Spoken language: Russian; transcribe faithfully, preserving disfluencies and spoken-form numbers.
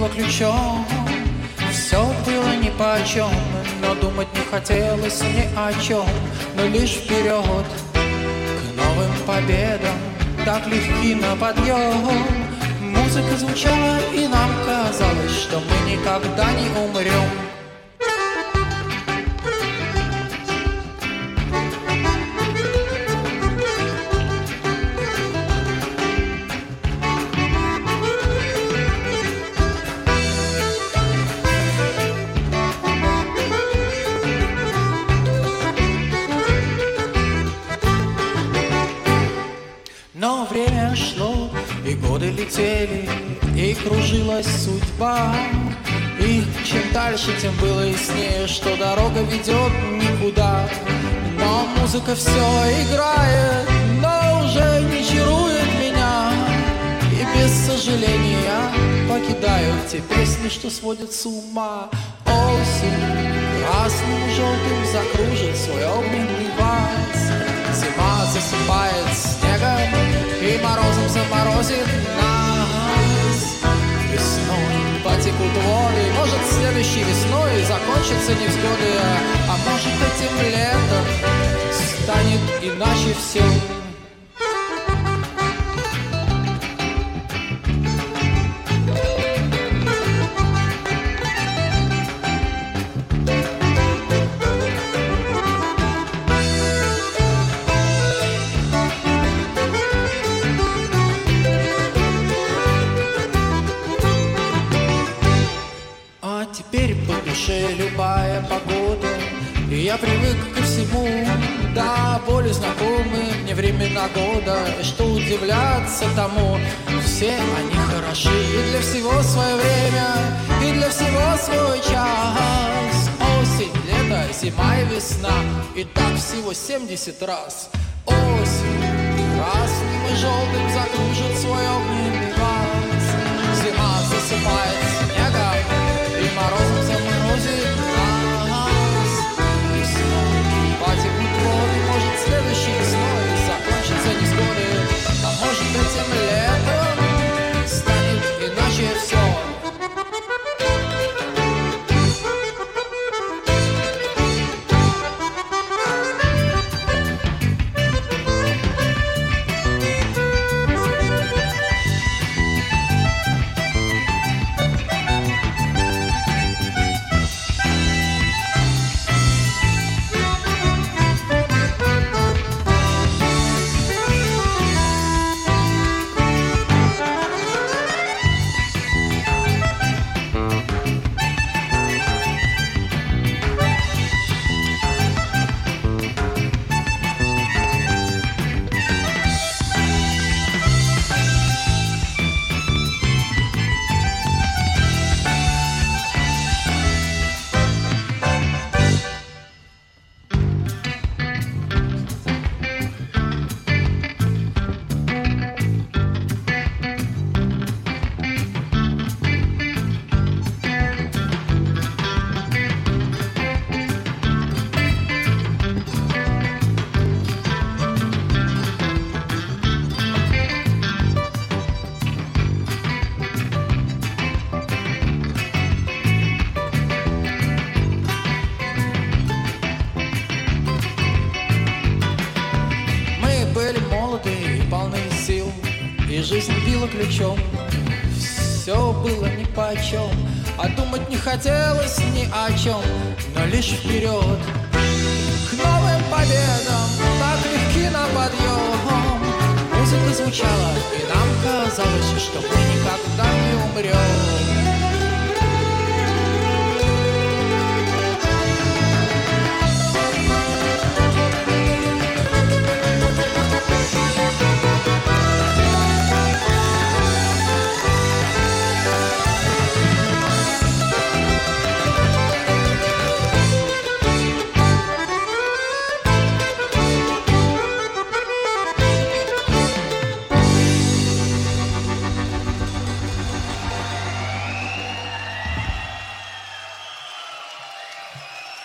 ключом. Все было нипочем, но думать не хотелось ни о чем, но лишь вперед к новым победам, так легки на подъем. Музыка звучала, и нам казалось, что мы никогда не умрем. Но время шло, и годы летели, и кружилась судьба. И чем дальше, тем было яснее, что дорога ведет никуда. Но музыка все играет, но уже не чарует меня. И без сожаления покидаю те песни, что сводят с ума. Осень красным и желтым закружит свой огненный вальс. Зима засыпает снегом и морозом заморозит нас. Весной потекут воды, может, следующей весной закончатся невзгоды, а может, этим летом станет иначе все. Теперь по душе любая погода, и я привык ко всему, да, более знакомы мне времена года, и что удивляться тому, все они хороши, и для всего свое время, и для всего свой час. Осень, лето, зима и весна, и так всего семьдесят раз. Осень красным и желтым закружит свой огненный вальс. Зима засыпает снегом и морозом заморозит нас. Весной потекут воды, может, следующей весной закончатся невзгоды, а может, этим летом станет иначе все. И жизнь била ключом, все было нипочем, а думать не хотелось ни о чем, но лишь вперед к новым победам, так легки на подъем. Музыка звучала, и нам казалось, что мы никогда не умрем.